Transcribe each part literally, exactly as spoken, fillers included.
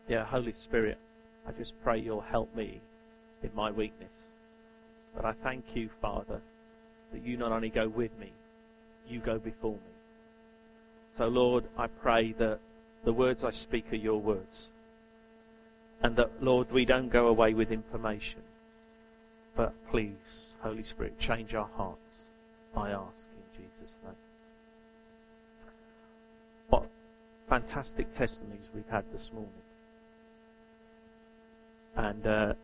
Yeah, Holy Spirit, I just pray you'll help me in my weakness. But I thank you, Father, that you not only go with me, you go before me. So, Lord, I pray that the words I speak are your words. And that, Lord, we don't go away with information. But please, Holy Spirit, change our hearts, I ask in Jesus' name. What fantastic testimonies we've had this morning. And uh,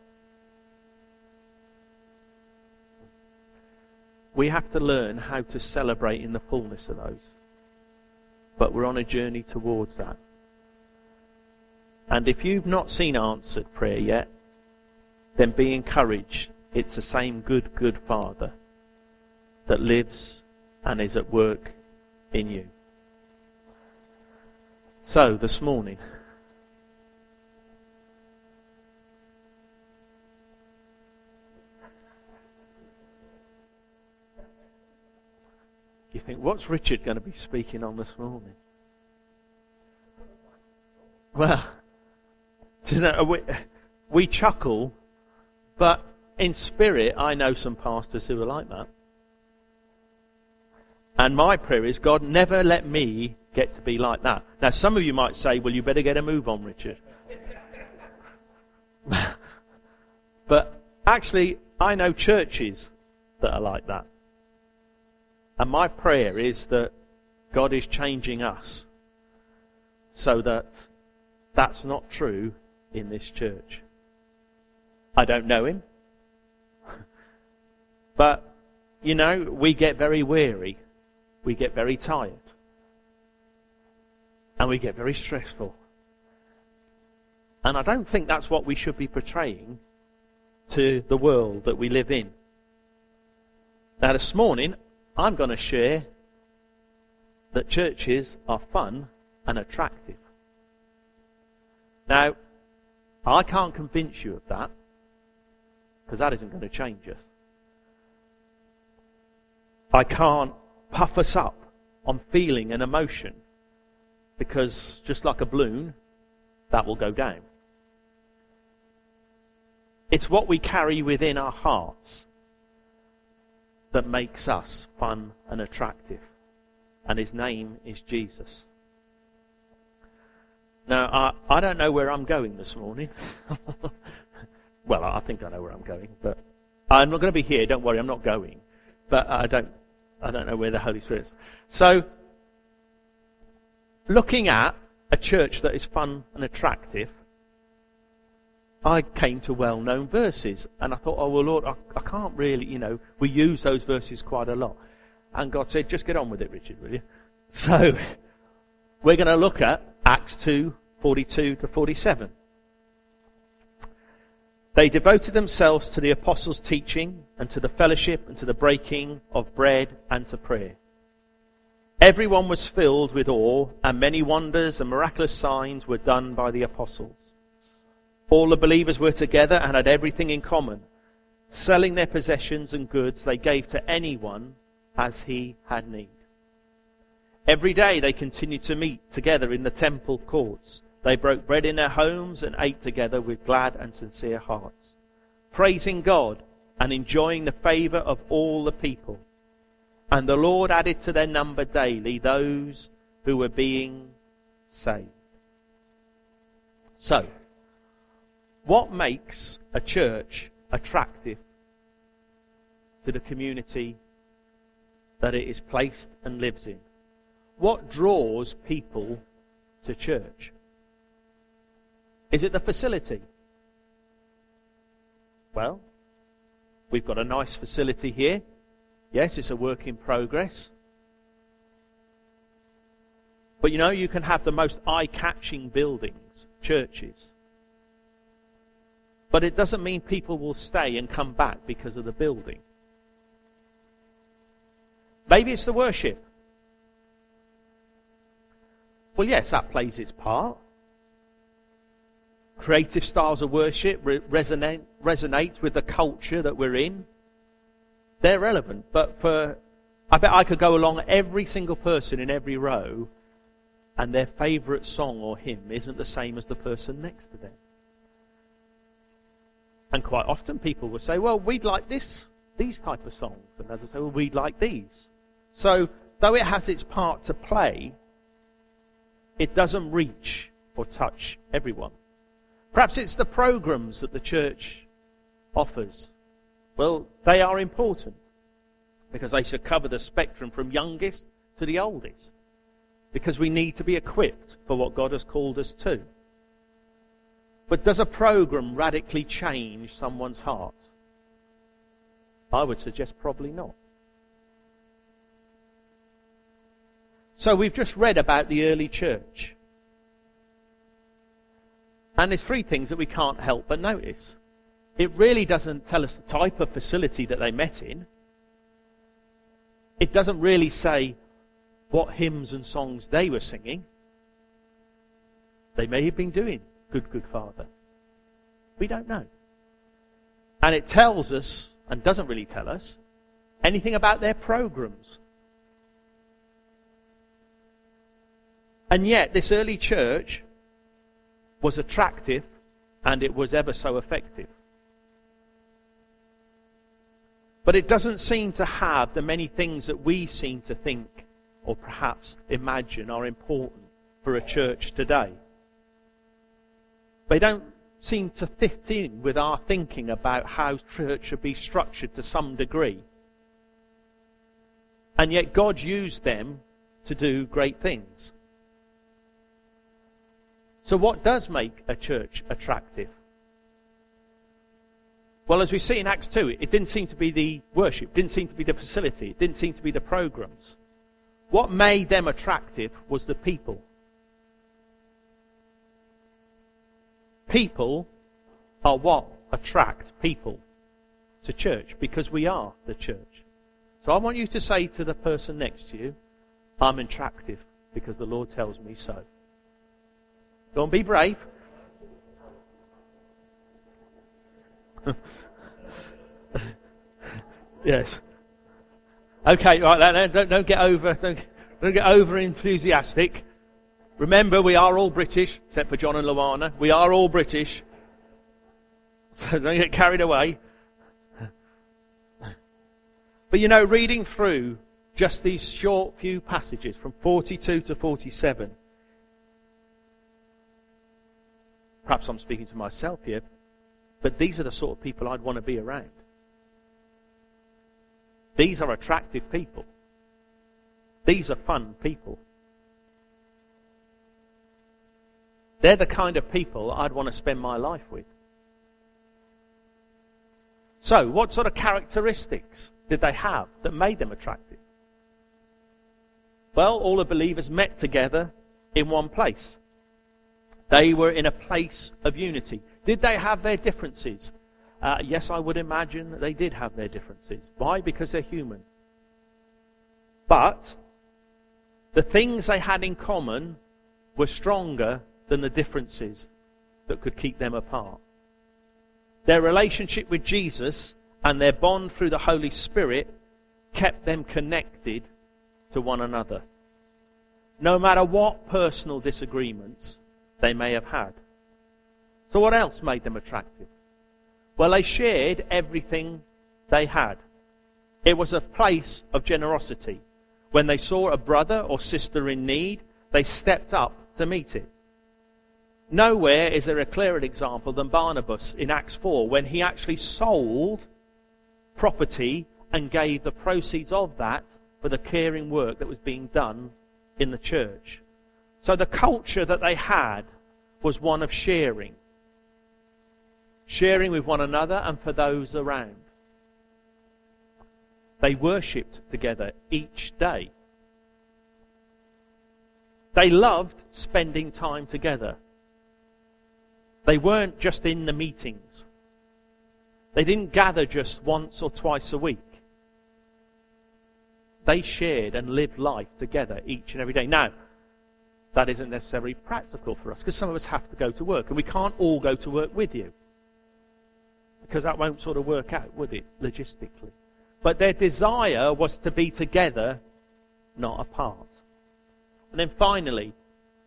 we have to learn how to celebrate in the fullness of those. But we're on a journey towards that. And if you've not seen answered prayer yet, then be encouraged. It's the same good, good Father that lives and is at work in you. So, this morning, you think, what's Richard going to be speaking on this morning? Well, do you know, we, we chuckle, but in spirit, I know some pastors who are like that. And my prayer is, God, never let me get to be like that. Now, some of you might say, well, you better get a move on, Richard. But actually, I know churches that are like that. And my prayer is that God is changing us so that that's not true in this church. I don't know him. But, you know, we get very weary. We get very tired. And we get very stressful. And I don't think that's what we should be portraying to the world that we live in. Now, this morning, I'm going to share that churches are fun and attractive. Now, I can't convince you of that, because that isn't going to change us. I can't puff us up on feeling and emotion, because just like a balloon, that will go down. It's what we carry within our hearts that makes us fun and attractive. And his name is Jesus. Now, I, I don't know where I'm going this morning. Well, I think I know where I'm going, but I'm not going to be here. Don't worry, I'm not going. But I don't, I don't know where the Holy Spirit is. So, looking at a church that is fun and attractive, I came to well-known verses. And I thought, oh, well, Lord, I, I can't really, you know, we use those verses quite a lot. And God said, just get on with it, Richard, will you? So, we're going to look at Acts two, forty-two to forty-seven. They devoted themselves to the apostles' teaching and to the fellowship and to the breaking of bread and to prayer. Everyone was filled with awe, and many wonders and miraculous signs were done by the apostles. All the believers were together and had everything in common. Selling their possessions and goods, they gave to anyone as he had need. Every day they continued to meet together in the temple courts. They broke bread in their homes and ate together with glad and sincere hearts, praising God and enjoying the favor of all the people. And the Lord added to their number daily those who were being saved. So, what makes a church attractive to the community that it is placed and lives in? What draws people to church? Is it the facility? Well, we've got a nice facility here. Yes, it's a work in progress. But you know, you can have the most eye-catching buildings, churches. But it doesn't mean people will stay and come back because of the building. Maybe it's the worship. Well, yes, that plays its part. Creative styles of worship re- resonate, resonate with the culture that we're in. They're relevant. But for, I bet I could go along every single person in every row and their favourite song or hymn isn't the same as the person next to them. And quite often people will say, well, we'd like this, these type of songs. And others say, well, we'd like these. So, though it has its part to play, it doesn't reach or touch everyone. Perhaps it's the programs that the church offers. Well, they are important because they should cover the spectrum from youngest to the oldest, because we need to be equipped for what God has called us to. But does a program radically change someone's heart? I would suggest probably not. So we've just read about the early church. And there's three things that we can't help but notice. It really doesn't tell us the type of facility that they met in. It doesn't really say what hymns and songs they were singing. They may have been doing Good, Good Father. We don't know. And it tells us, and doesn't really tell us, anything about their programs. And yet, this early church was attractive, and it was ever so effective. But it doesn't seem to have the many things that we seem to think, or perhaps imagine, are important for a church today. They don't seem to fit in with our thinking about how church should be structured to some degree. And yet God used them to do great things. So what does make a church attractive? Well, as we see in Acts two, it didn't seem to be the worship, it didn't seem to be the facility, it didn't seem to be the programs. What made them attractive was the people. People are what attract people to church, because we are the church. So I want you to say to the person next to you, I'm attractive because the Lord tells me so. Go on, be brave. Yes. Okay, right. Don't, don't get over. Don't, don't get over enthusiastic. Remember, we are all British, except for John and Luana. We are all British, so don't get carried away. But you know, reading through just these short few passages from forty-two to forty-seven, perhaps I'm speaking to myself here, but these are the sort of people I'd want to be around. These are attractive people. These are fun people. They're the kind of people I'd want to spend my life with. So, what sort of characteristics did they have that made them attractive? Well, all the believers met together in one place. They were in a place of unity. Did they have their differences? Uh, yes, I would imagine that they did have their differences. Why? Because they're human. But the things they had in common were stronger than the differences that could keep them apart. Their relationship with Jesus and their bond through the Holy Spirit kept them connected to one another, no matter what personal disagreements they may have had. So what else made them attractive? Well, they shared everything they had. It was a place of generosity. When they saw a brother or sister in need, they stepped up to meet it. Nowhere is there a clearer example than Barnabas in Acts four, when he actually sold property and gave the proceeds of that for the caring work that was being done in the church. So the culture that they had was one of sharing. Sharing with one another and for those around. They worshipped together each day. They loved spending time together. They weren't just in the meetings. They didn't gather just once or twice a week. They shared and lived life together each and every day. Now, that isn't necessarily practical for us, because some of us have to go to work, and we can't all go to work with you, because that won't sort of work out, would it, logistically? But their desire was to be together, not apart. And then finally,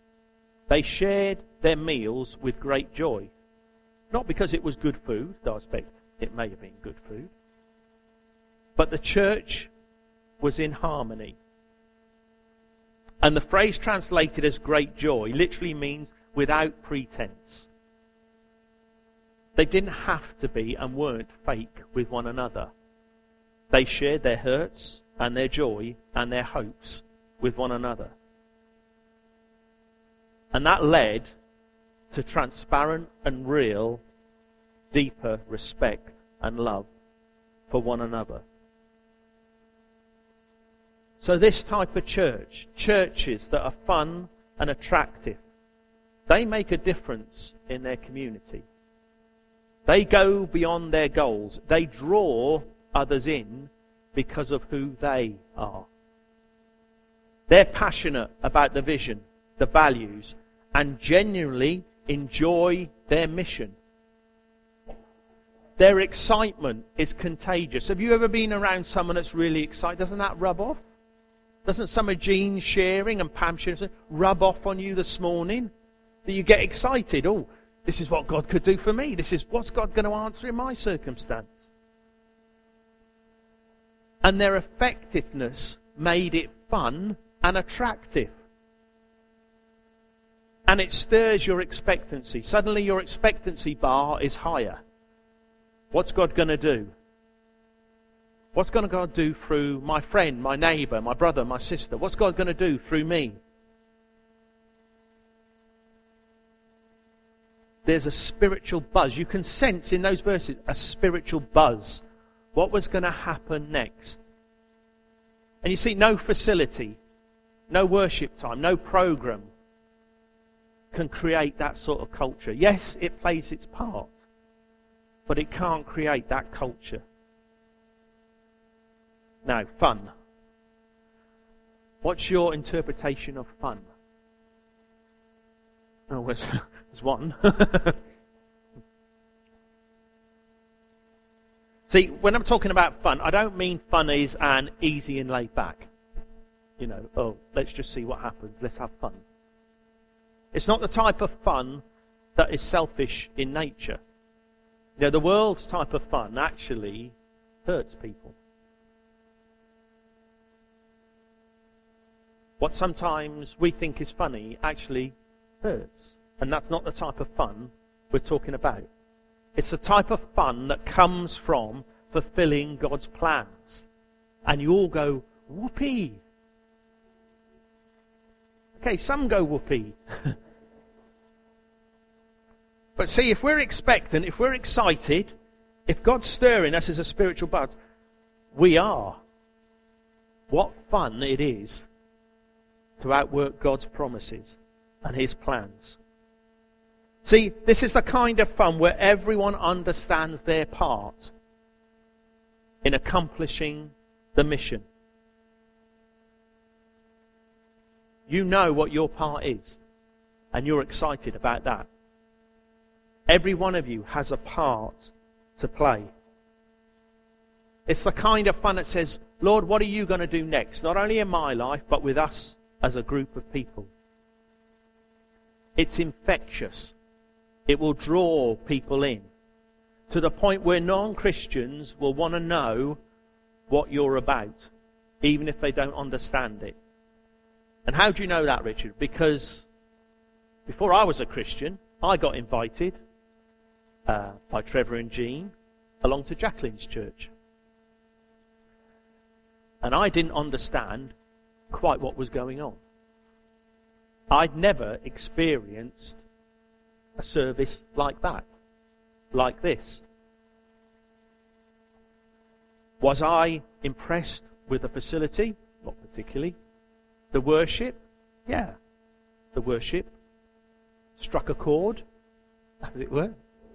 They shared their meals with great joy. Not because it was good food, though I expect it may have been good food. But the church was in harmony. And the phrase translated as great joy literally means without pretense. They didn't have to be and weren't fake with one another. They shared their hurts and their joy and their hopes with one another. And that led to transparent and real, deeper respect and love for one another. So this type of church, churches that are fun and attractive, they make a difference in their community. They go beyond their goals. They draw others in because of who they are. They're passionate about the vision, the values, and genuinely enjoy their mission. Their excitement is contagious. Have you ever been around someone that's really excited? Doesn't that rub off? Doesn't some of Jean's sharing and Pam's sharing rub off on you this morning? That you get excited. Oh, this is what God could do for me. This is what's God going to answer in my circumstance. And their effectiveness made it fun and attractive. And it stirs your expectancy. Suddenly your expectancy bar is higher. What's God going to do? What's going to God do through my friend, my neighbour, my brother, my sister? What's God going to do through me? There's a spiritual buzz. You can sense in those verses a spiritual buzz. What was going to happen next? And you see, no facility, no worship time, no program can create that sort of culture. Yes, it plays its part, but it can't create that culture. Now, fun. What's your interpretation of fun? Oh, there's, there's one. See, when I'm talking about fun, I don't mean fun is an easy and laid back. You know, oh, let's just see what happens. Let's have fun. It's not the type of fun that is selfish in nature. You know, the world's type of fun actually hurts people. What sometimes we think is funny actually hurts. And that's not the type of fun we're talking about. It's the type of fun that comes from fulfilling God's plans. And you all go, whoopee. Okay, some go whoopee. But see, if we're expectant, if we're excited, if God's stirring us as a spiritual buzz, we are. What fun it is to outwork God's promises and His plans. See, this is the kind of fun where everyone understands their part in accomplishing the mission. You know what your part is, and you're excited about that. Every one of you has a part to play. It's the kind of fun that says, Lord, what are you going to do next? Not only in my life, but with us as a group of people. It's infectious. It will draw people in to the point where non-Christians will want to know what you're about, even if they don't understand it. And how do you know that, Richard? Because before I was a Christian, I got invited uh, by Trevor and Jean along to Jacqueline's church. And I didn't understand quite what was going on. I'd never experienced a service like that, like this. Was I impressed with the facility? Not particularly. The worship? Yeah. The worship struck a chord, as it were.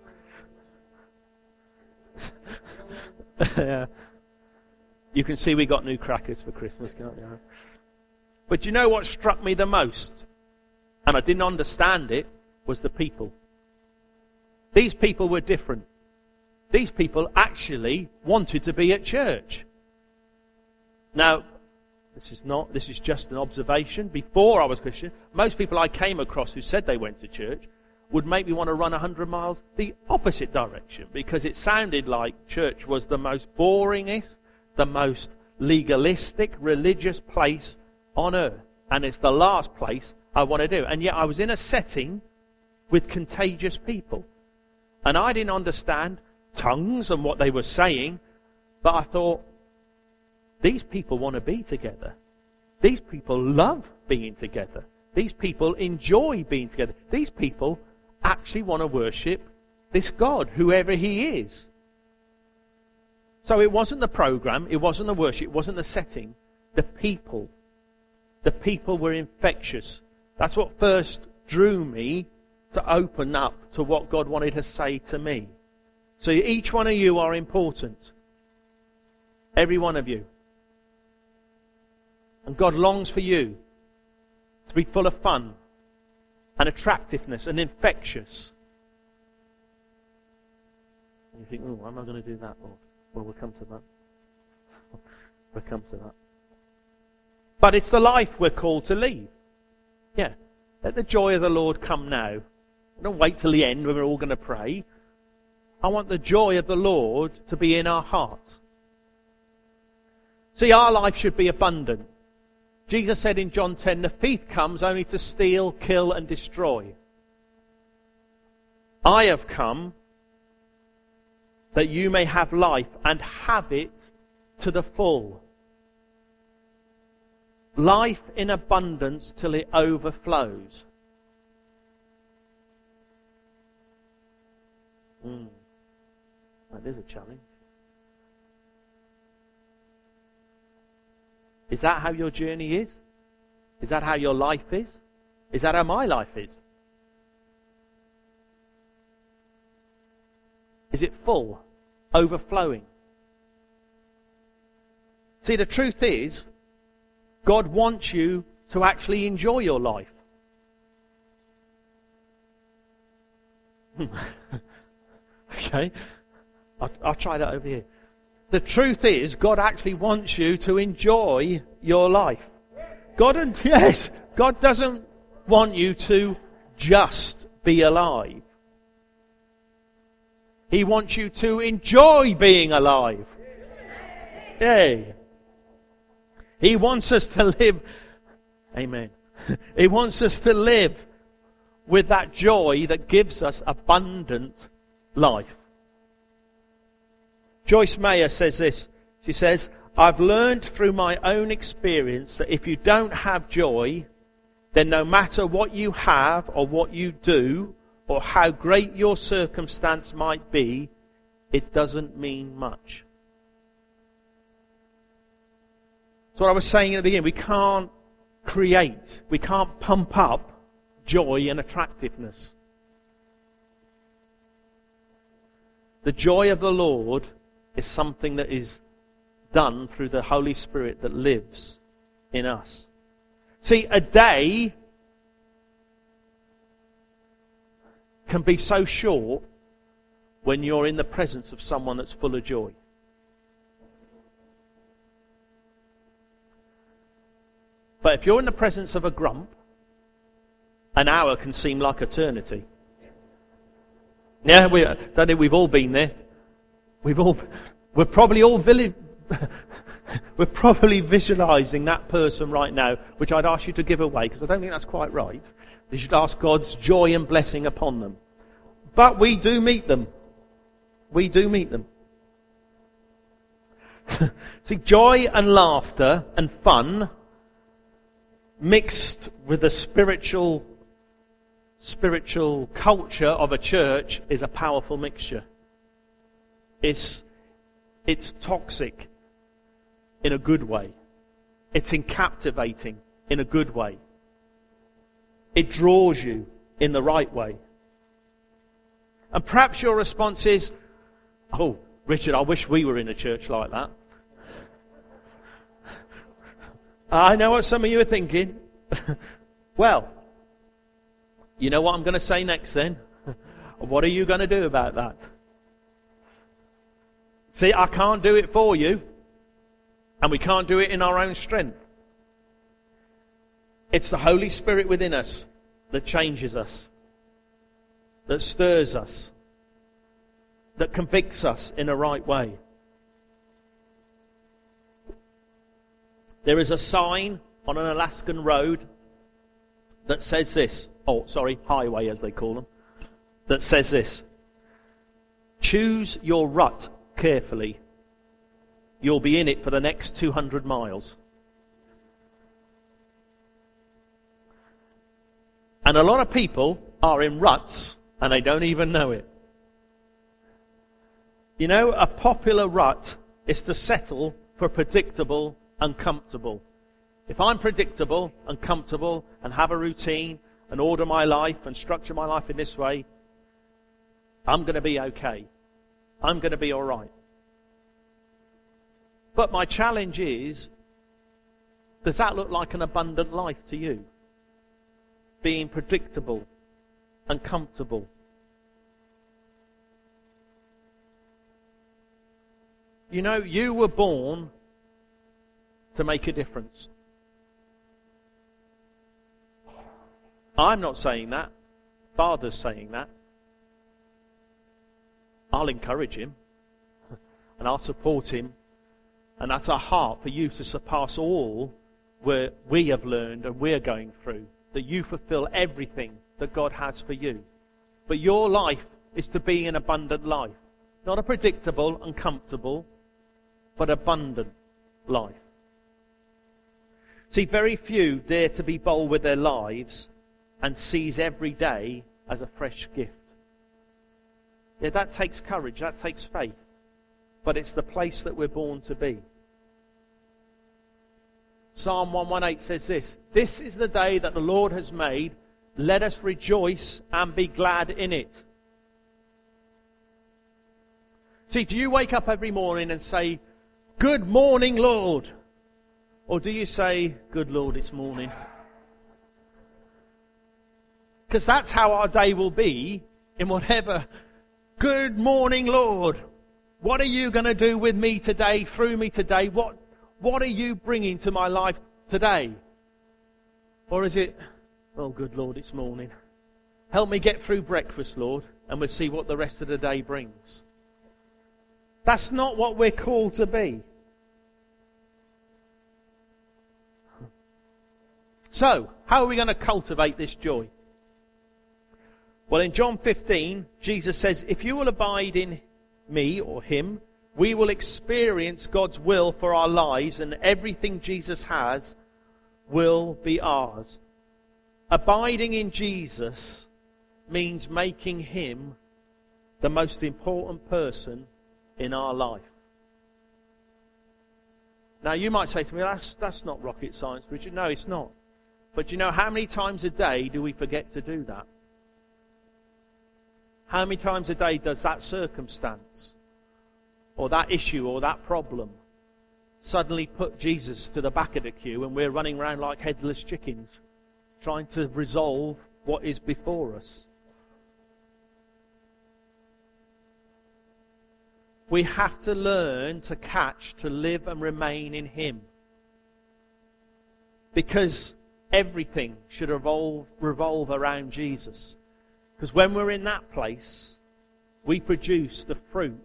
Yeah. You can see we got new crackers for Christmas, can't you? But you know what struck me the most? And I didn't understand it, was the people. These people were different. These people actually wanted to be at church. Now, This is not, this is just an observation. Before I was Christian, most people I came across who said they went to church would make me want to run one hundred miles the opposite direction, because it sounded like church was the most boringest, the most legalistic, religious place on earth. And it's the last place I want to do. And yet I was in a setting with contagious people. And I didn't understand tongues and what they were saying, but I thought, these people want to be together. These people love being together. These people enjoy being together. These people actually want to worship this God, whoever he is. So it wasn't the program, it wasn't the worship, it wasn't the setting. The people. The people were infectious. That's what first drew me to open up to what God wanted to say to me. So each one of you are important. Every one of you. And God longs for you to be full of fun and attractiveness and infectious. And you think, oh, how am I going to do that, Lord? Well, we'll come to that. We'll come to that. But it's the life we're called to lead. Yeah. Let the joy of the Lord come now. Don't wait till the end when we're all going to pray. I want the joy of the Lord to be in our hearts. See, our life should be abundant. Jesus said in John ten, the thief comes only to steal, kill, and destroy. I have come that you may have life and have it to the full. Life in abundance till it overflows. Mm. That is a challenge. Is that how your journey is? Is that how your life is? Is that how my life is? Is it full? Overflowing? See, the truth is, God wants you to actually enjoy your life. Okay? I'll, I'll try that over here. The truth is, God actually wants you to enjoy your life. God, yes, God doesn't want you to just be alive. He wants you to enjoy being alive. Yay. He wants us to live, amen. He wants us to live with that joy that gives us abundant life. Joyce Meyer says this. She says, I've learned through my own experience that if you don't have joy, then no matter what you have or what you do or how great your circumstance might be, it doesn't mean much. That's what I was saying at the beginning. We can't create, we can't pump up joy and attractiveness. The joy of the Lord is something that is done through the Holy Spirit that lives in us. See, a day can be so short when you're in the presence of someone that's full of joy. But if you're in the presence of a grump, an hour can seem like eternity. Yeah, we, I don't think we've all been there. We've all, we're probably all villi- we're probably visualizing that person right now, which I'd ask you to give away, because I don't think that's quite right. You should ask God's joy and blessing upon them. But we do meet them. We do meet them. See, joy and laughter and fun mixed with the spiritual spiritual culture of a church is a powerful mixture. It's, it's toxic in a good way. It's incaptivating in a good way. It draws you in the right way. And perhaps your response is, oh, Richard, I wish we were in a church like that. I know what some of you are thinking. Well, you know what I'm going to say next then? What are you going to do about that? See, I can't do it for you. And we can't do it in our own strength. It's the Holy Spirit within us that changes us, that stirs us, that convicts us in a right way. There is a sign on an Alaskan road that says this. Oh, sorry, highway as they call them. That says this. Choose your rut carefully. You'll be in it for the next two hundred miles. And a lot of people are in ruts and they don't even know it. You know, a popular rut is to settle for predictable and comfortable. If I'm predictable and comfortable and have a routine and order my life and structure my life in this way, I'm going to be okay. I'm going to be all right. But my challenge is, does that look like an abundant life to you? Being predictable and comfortable. You know, you were born to make a difference. I'm not saying that. Father's saying that. I'll encourage him. And I'll support him. And that's our heart for you to surpass all where we have learned and we're going through. That you fulfill everything that God has for you. But your life is to be an abundant life. Not a predictable and comfortable, but abundant life. See, very few dare to be bold with their lives and seize every day as a fresh gift. Yeah, that takes courage, that takes faith. But it's the place that we're born to be. Psalm one eighteen says this, "This is the day that the Lord has made. Let us rejoice and be glad in it." See, do you wake up every morning and say, "Good morning, Lord"? Or do you say, "Good Lord, it's morning"? Because that's how our day will be in whatever. Good morning, Lord. What are you going to do with me today, through me today? What, what are you bringing to my life today? Or is it, "Oh, good Lord, it's morning. Help me get through breakfast, Lord, and we'll see what the rest of the day brings"? That's not what we're called to be. So, how are we going to cultivate this joy? Well, in John fifteen, Jesus says, "If you will abide in me," or him, "we will experience God's will for our lives, and everything Jesus has will be ours." Abiding in Jesus means making him the most important person in our life. Now, you might say to me, that's, that's not rocket science, Richard. No, it's not. But you know, how many times a day do we forget to do that? How many times a day does that circumstance or that issue or that problem suddenly put Jesus to the back of the queue and we're running around like headless chickens trying to resolve what is before us? We have to learn to catch, to live and remain in him. Because everything should revolve, revolve around Jesus. Because when we're in that place, we produce the fruit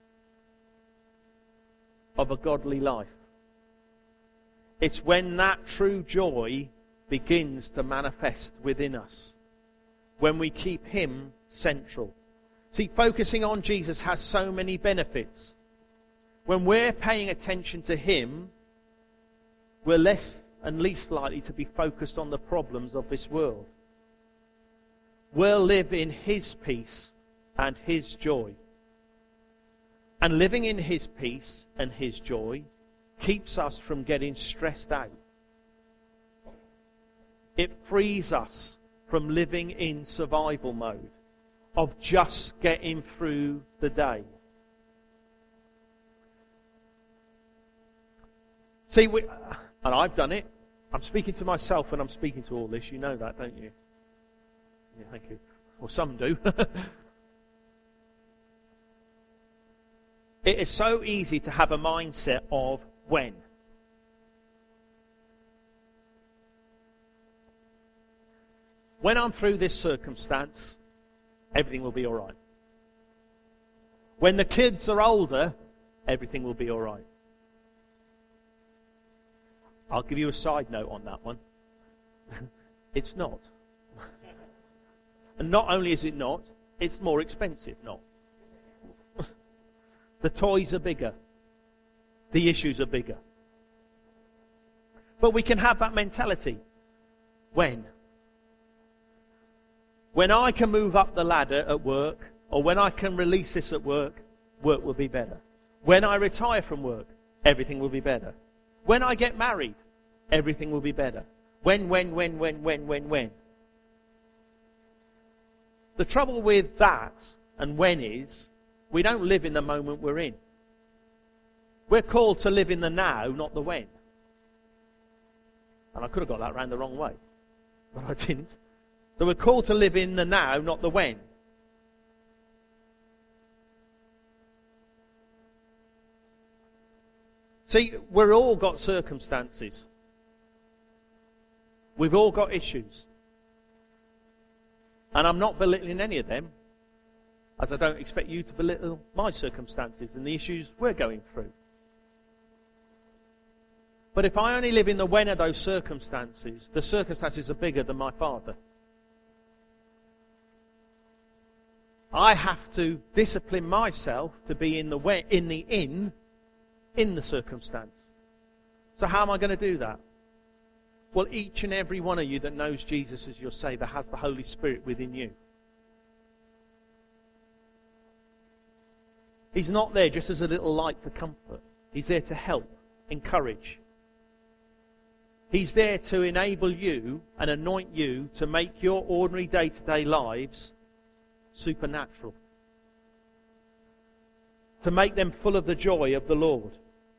of a godly life. It's when that true joy begins to manifest within us. When we keep him central. See, focusing on Jesus has so many benefits. When we're paying attention to him, we're less and least likely to be focused on the problems of this world. We'll live in his peace and his joy. And living in his peace and his joy keeps us from getting stressed out. It frees us from living in survival mode, of just getting through the day. See, we, and I've done it. I'm speaking to myself when I'm speaking to all this. You know that, don't you? Yeah, thank you. Well, some do. It is so easy to have a mindset of when. when I'm through this circumstance, everything will be all right. When the kids are older, everything will be all right. I'll give you a side note on that one. It's not. And not only is it not, it's more expensive not. The toys are bigger. The issues are bigger. But we can have that mentality. When? When I can move up the ladder at work, or when I can release this at work, work will be better. When I retire from work, everything will be better. When I get married, everything will be better. When, when, when, when, when, when, when. The trouble with that and when is, we don't live in the moment we're in. We're called to live in the now, not the when. And I could have got that round the wrong way, but I didn't. So we're called to live in the now, not the when. See, we've all got circumstances. We've all got issues. And I'm not belittling any of them, as I don't expect you to belittle my circumstances and the issues we're going through. But if I only live in the when of those circumstances, the circumstances are bigger than my Father. I have to discipline myself to be in the when, in the in, in the circumstance. So how am I going to do that? Well, each and every one of you that knows Jesus as your Saviour has the Holy Spirit within you. He's not there just as a little light for comfort. He's there to help, encourage. He's there to enable you and anoint you to make your ordinary day-to-day lives supernatural. To make them full of the joy of the Lord.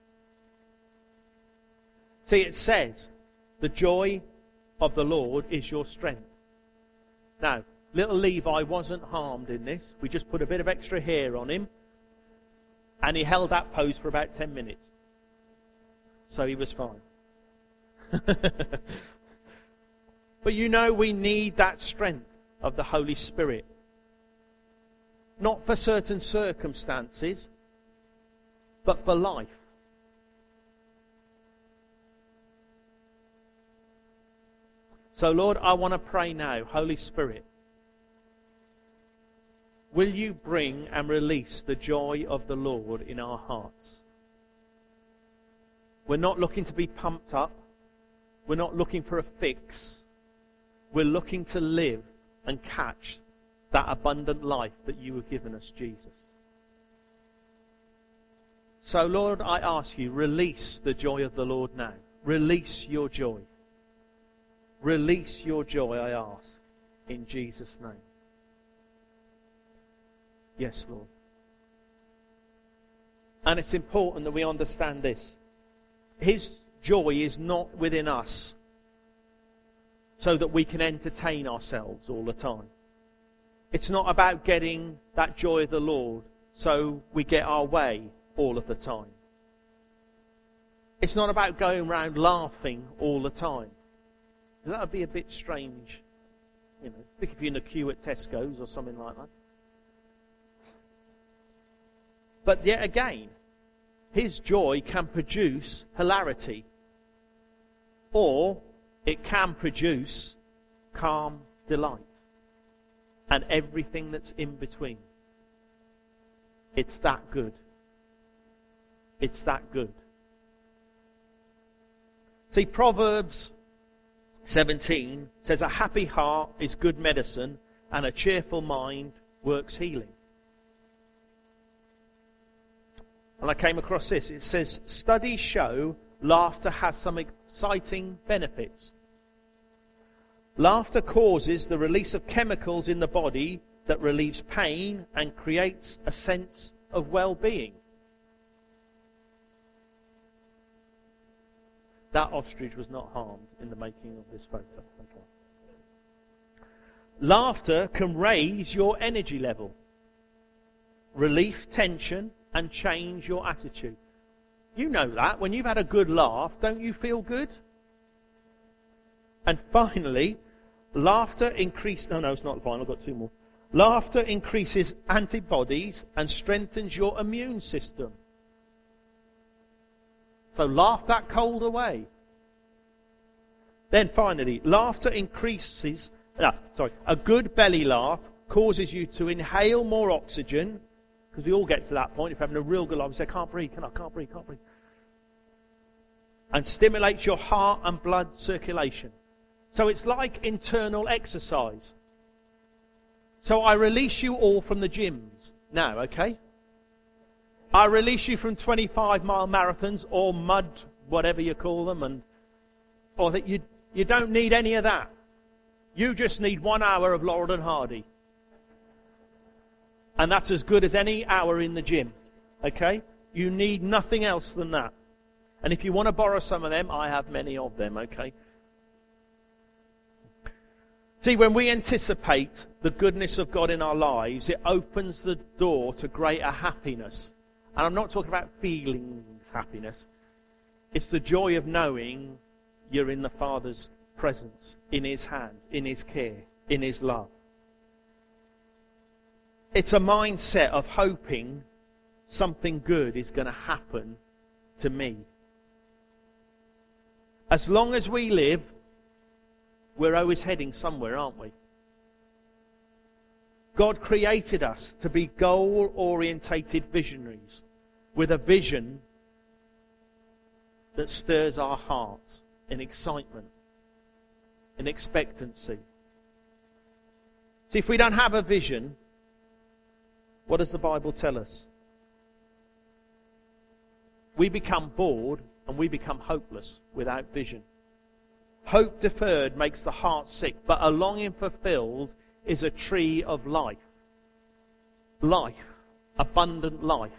See, it says, the joy of the Lord is your strength. Now, little Levi wasn't harmed in this. We just put a bit of extra hair on him. And he held that pose for about ten minutes. So he was fine. But you know, we need that strength of the Holy Spirit. Not for certain circumstances, but for life. So Lord, I want to pray now, Holy Spirit, will you bring and release the joy of the Lord in our hearts? We're not looking to be pumped up. We're not looking for a fix. We're looking to live and catch that abundant life that you have given us, Jesus. So Lord, I ask you, release the joy of the Lord now. Release your joy. Release your joy, I ask, in Jesus' name. Yes, Lord. And it's important that we understand this. His joy is not within us so that we can entertain ourselves all the time. It's not about getting that joy of the Lord so we get our way all of the time. It's not about going around laughing all the time. That would be a bit strange. You know, think if you're in a queue at Tesco's or something like that. But yet again, his joy can produce hilarity. Or it can produce calm delight. And everything that's in between. It's that good. It's that good. See, Proverbs seventeen says, a happy heart is good medicine, and a cheerful mind works healing. And I came across this. It says, studies show laughter has some exciting benefits. Laughter causes the release of chemicals in the body that relieves pain and creates a sense of well-being. That ostrich was not harmed in the making of this photo. Okay. Laughter can raise your energy level, relieve tension, and change your attitude. You know that. When you've had a good laugh, don't you feel good? And finally, Laughter increases... No, no, it's not the final. I've got two more. Laughter increases antibodies and strengthens your immune system. So laugh that cold away. Then finally, laughter increases... No, sorry. A good belly laugh causes you to inhale more oxygen, because we all get to that point. If you're having a real good laugh, we say, I can't breathe, can I? Can't breathe, can't breathe. And stimulates your heart and blood circulation. So it's like internal exercise. So I release you all from the gyms now, okay? I release you from twenty-five mile marathons or mud, whatever you call them, and or that you you don't need any of that. You just need one hour of Laurel and Hardy. And that's as good as any hour in the gym, okay? You need nothing else than that. And if you want to borrow some of them, I have many of them, okay? See, when we anticipate the goodness of God in our lives, it opens the door to greater happiness. And I'm not talking about feelings happiness. It's the joy of knowing you're in the Father's presence, in His hands, in His care, in His love. It's a mindset of hoping something good is going to happen to me. As long as we live, we're always heading somewhere, aren't we? God created us to be goal-orientated visionaries with a vision that stirs our hearts in excitement, in expectancy. See, if we don't have a vision, what does the Bible tell us? We become bored and we become hopeless without vision. Hope deferred makes the heart sick, but a longing fulfilled is a tree of life. Life, abundant life.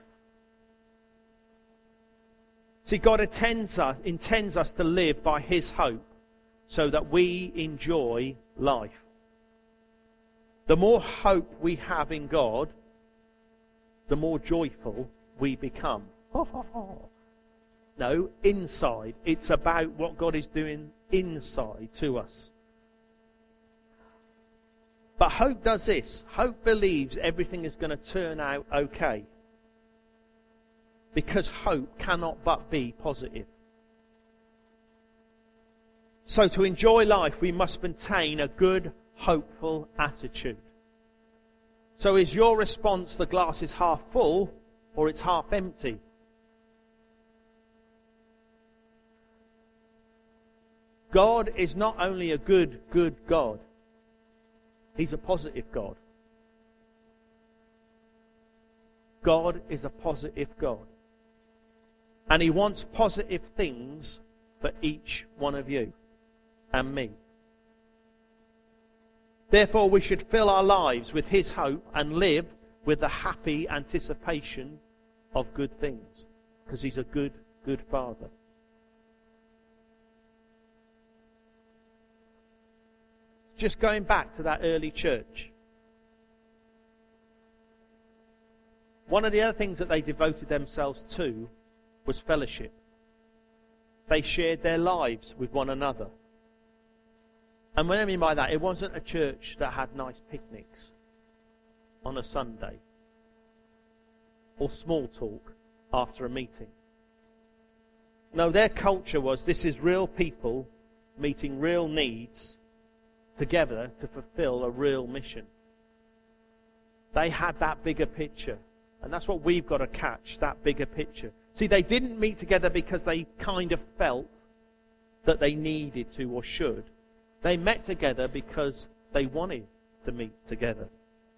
See, God intends us, intends us to live by His hope so that we enjoy life. The more hope we have in God, the more joyful we become. No, inside. It's about what God is doing inside to us. But hope does this. Hope believes everything is going to turn out okay. Because hope cannot but be positive. So to enjoy life, we must maintain a good, hopeful attitude. So is your response the glass is half full or it's half empty? God is not only a good, good God. He's a positive God. God is a positive God. And He wants positive things for each one of you and me. Therefore, we should fill our lives with His hope and live with the happy anticipation of good things. Because He's a good, good Father. Just going back to that early church. One of the other things that they devoted themselves to was fellowship. They shared their lives with one another. And what I mean by that, it wasn't a church that had nice picnics on a Sunday or small talk after a meeting. No, their culture was, this is real people meeting real needs together to fulfill a real mission. They had that bigger picture. And that's what we've got to catch, that bigger picture. See, they didn't meet together because they kind of felt that they needed to or should. They met together because they wanted to meet together.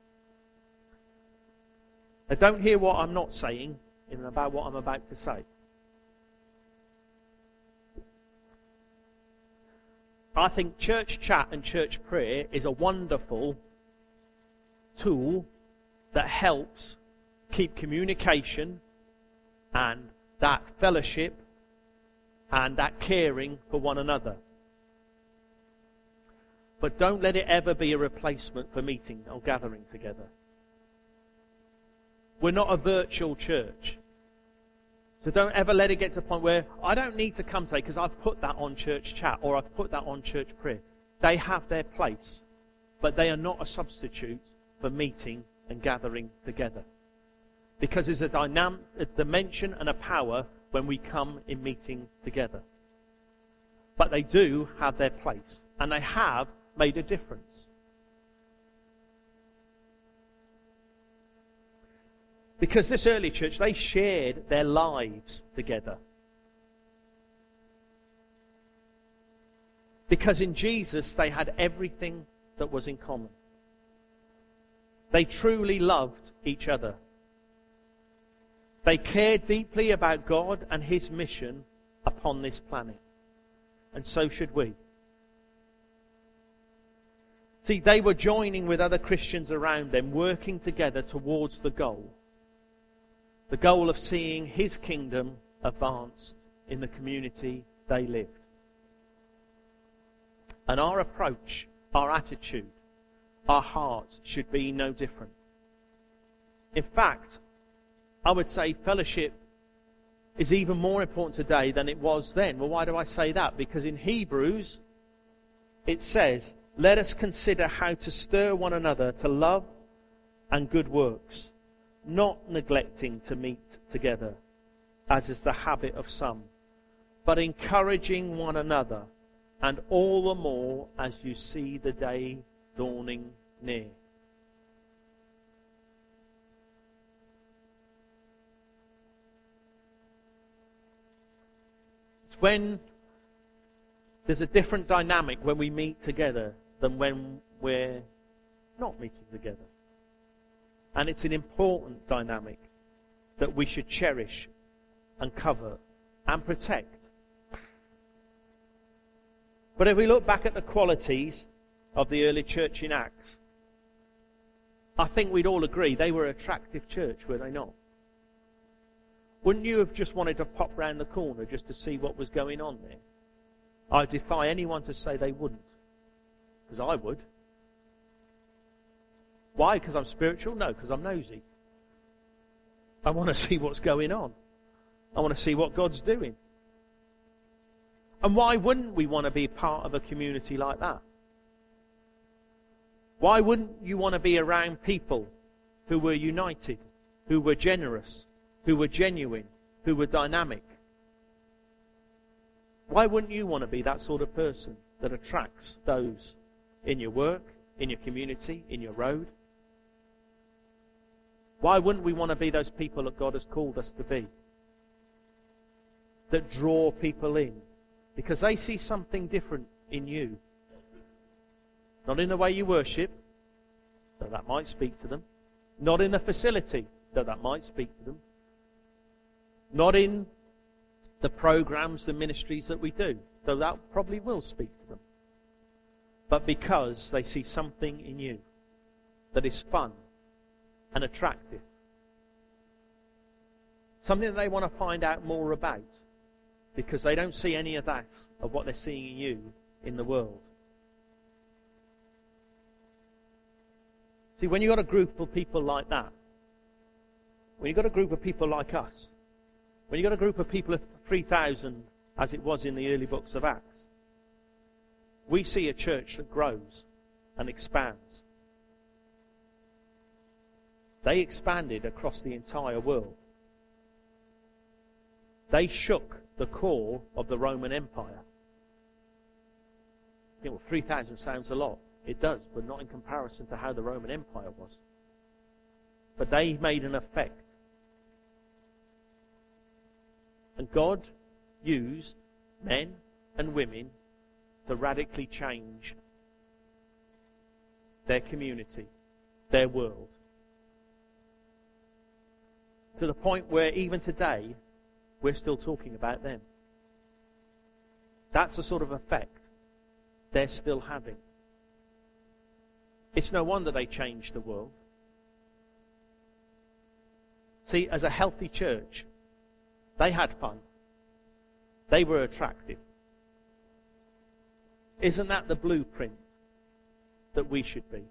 Now, don't hear what I'm not saying in about what I'm about to say. I think church chat and church prayer is a wonderful tool that helps keep communication and that fellowship and that caring for one another. But don't let it ever be a replacement for meeting or gathering together. We're not a virtual church. So don't ever let it get to a point where I don't need to come today because I've put that on church chat or I've put that on church prayer. they have their place, but they are not a substitute for meeting and gathering together. Because there's a dynamic, a dimension and a power when we come in meeting together. But they do have their place, and they have made a difference. Because this early church, they shared their lives together. Because in Jesus, they had everything that was in common. They truly loved each other. They cared deeply about God and His mission upon this planet. And so should we. See, they were joining with other Christians around them, working together towards the goal. The goal of seeing His kingdom advanced in the community they lived. And our approach, our attitude, our hearts should be no different. In fact, I would say fellowship is even more important today than it was then. Well, why do I say that? Because in Hebrews, it says, let us consider how to stir one another to love and good works, not neglecting to meet together, as is the habit of some, but encouraging one another, and all the more as you see the day dawning near. It's when there's a different dynamic when we meet together than when we're not meeting together. And it's an important dynamic that we should cherish and cover and protect. But if we look back at the qualities of the early church in Acts, I think we'd all agree they were an attractive church, were they not? Wouldn't you have just wanted to pop round the corner just to see what was going on there? I defy anyone to say they wouldn't, because I would. Why? Because I'm spiritual? No, because I'm nosy. I want to see what's going on. I want to see what God's doing. And why wouldn't we want to be part of a community like that? Why wouldn't you want to be around people who were united, who were generous, who were genuine, who were dynamic? Why wouldn't you want to be that sort of person that attracts those in your work, in your community, in your road? Why wouldn't we want to be those people that God has called us to be? That draw people in. Because they see something different in you. Not in the way you worship, though that might speak to them. Not in the facility, though that might speak to them. Not in the programs, the ministries that we do, though that probably will speak to them. But because they see something in you that is fun and attractive. Something that they want to find out more about. Because they don't see any of that, of what they're seeing in you, in the world. See, when you've got a group of people like that, when you've got a group of people like us, when you've got a group of people of three thousand, as it was in the early books of Acts, we see a church that grows and expands. They expanded across the entire world. They shook the core of the Roman Empire. You know, three thousand sounds a lot. It does, but not in comparison to how the Roman Empire was. But they made an effect. And God used men and women to radically change their community, their world. To the point where even today, we're still talking about them. That's the sort of effect they're still having. It's no wonder they changed the world. See, as a healthy church, they had fun. They were attractive. Isn't that the blueprint that we should be?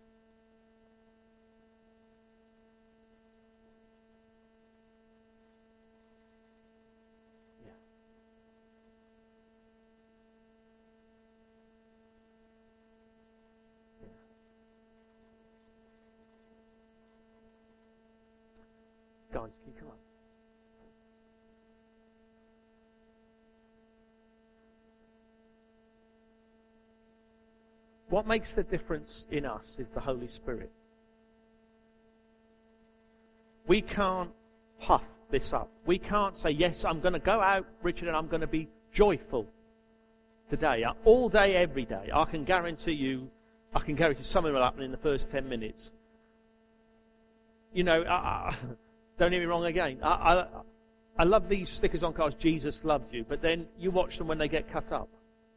Guys, can you come up? What makes the difference in us is the Holy Spirit. We can't puff this up. We can't say, yes, I'm going to go out, Richard, and I'm going to be joyful today. All day, every day. I can guarantee you, I can guarantee something will happen in the first ten minutes. You know, I, I, don't get me wrong again. I, I, I love these stickers on cars, Jesus loved you, but then you watch them when they get cut up.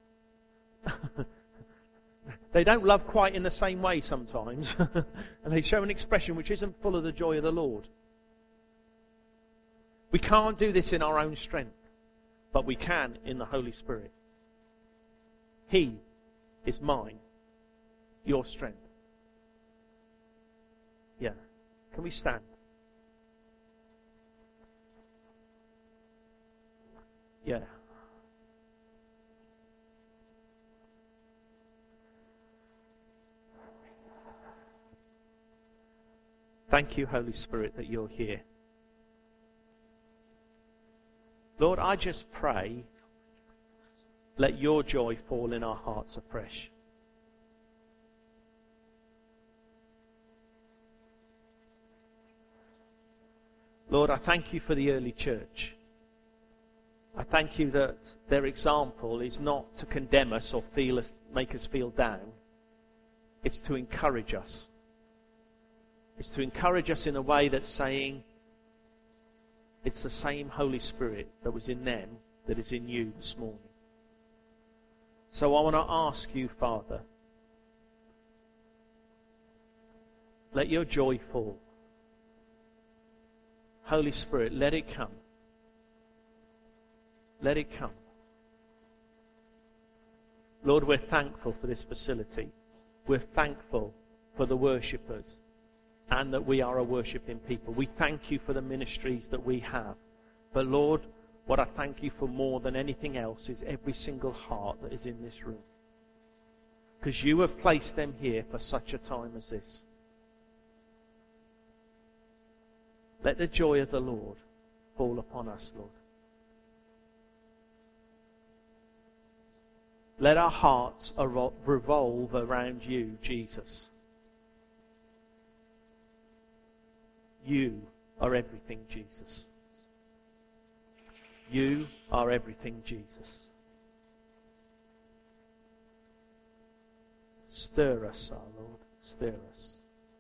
They don't love quite in the same way sometimes. And they show an expression which isn't full of the joy of the Lord. We can't do this in our own strength, but we can in the Holy Spirit. He is mine, your strength. Yeah. Can we stand? Yeah. Thank you, Holy Spirit, that you're here. Lord, I just pray, let your joy fall in our hearts afresh. Lord, I thank you for the early church. I thank you that their example is not to condemn us or feel us, make us feel down. It's to encourage us. It's to encourage us in a way that's saying, it's the same Holy Spirit that was in them that is in you this morning. So I want to ask you, Father, let your joy fall. Holy Spirit, let it come. Let it come. Lord, we're thankful for this facility. We're thankful for the worshippers and that we are a worshipping people. We thank you for the ministries that we have. But Lord, what I thank you for more than anything else is every single heart that is in this room. Because you have placed them here for such a time as this. Let the joy of the Lord fall upon us, Lord. Let our hearts revolve around you, Jesus. You are everything, Jesus. You are everything, Jesus. Stir us, our Lord. Stir us.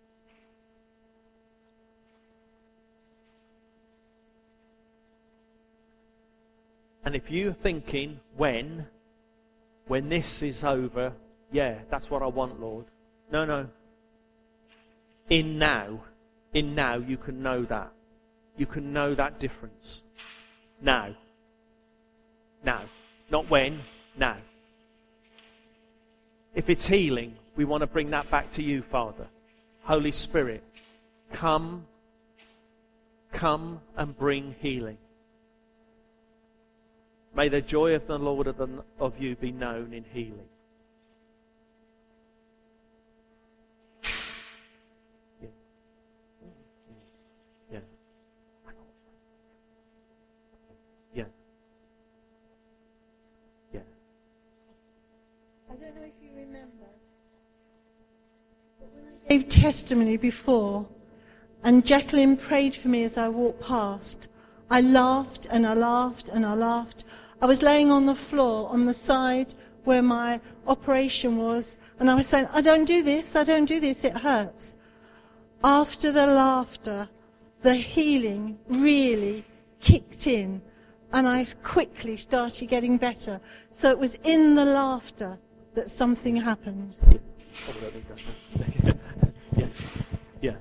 And if you're thinking, when, when this is over, yeah, that's what I want, Lord. No, no. In now. In now, you can know that. You can know that difference. Now. Now. Not when, now. If it's healing, we want to bring that back to you, Father. Holy Spirit, come, come and bring healing. May the joy of the Lord of, the, of you be known in healing. Yeah. Yeah. Yeah. Yeah. I don't know if you remember, but when I gave testimony before, and Jacqueline prayed for me as I walked past, I laughed and I laughed and I laughed. I was laying on the floor on the side where my operation was, and I was saying, I don't do this, I don't do this, it hurts. After the laughter, the healing really kicked in, and I quickly started getting better. So it was in the laughter that something happened. Yes. Yeah.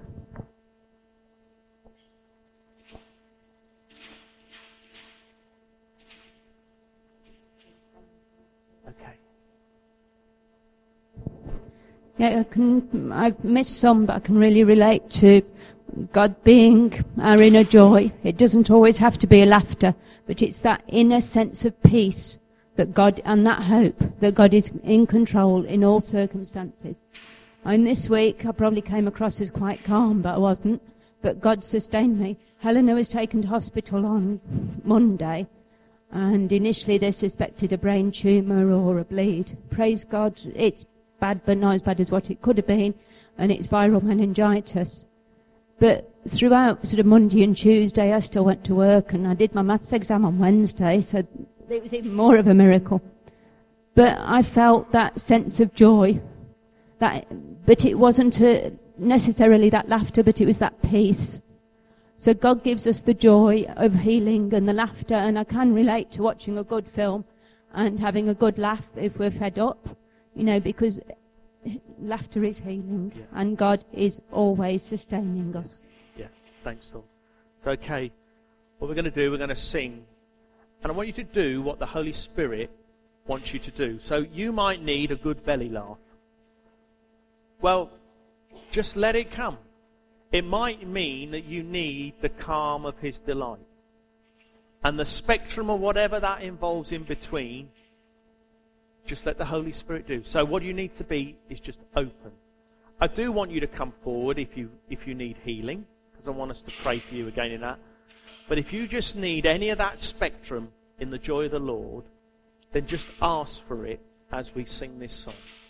Yeah, I can, I've missed some, but I can really relate to God being our inner joy. It doesn't always have to be a laughter, but it's that inner sense of peace that God, and that hope that God is in control in all circumstances. And this week I probably came across as quite calm, but I wasn't. But God sustained me. Helena was taken to hospital on Monday, and initially they suspected a brain tumour or a bleed. Praise God, it's bad, but not as bad as what it could have been, and it's viral meningitis. But throughout sort of Monday and Tuesday, I still went to work, and I did my maths exam on Wednesday, so it was even more of a miracle. But I felt that sense of joy, that, but it wasn't a, necessarily that laughter, but it was that peace. So God gives us the joy of healing and the laughter, and I can relate to watching a good film and having a good laugh if we're fed up, you know, because laughter is healing, yeah. And God is always sustaining us. Yeah, thanks, Tom. So, okay, what we're going to do, we're going to sing, and I want you to do what the Holy Spirit wants you to do. So you might need a good belly laugh. Well, just let it come. It might mean that you need the calm of His delight. And the spectrum of whatever that involves in between, just let the Holy Spirit do. So what you need to be is just open. I do want you to come forward if you if you need healing, because I want us to pray for you again in that. But if you just need any of that spectrum in the joy of the Lord, then just ask for it as we sing this song.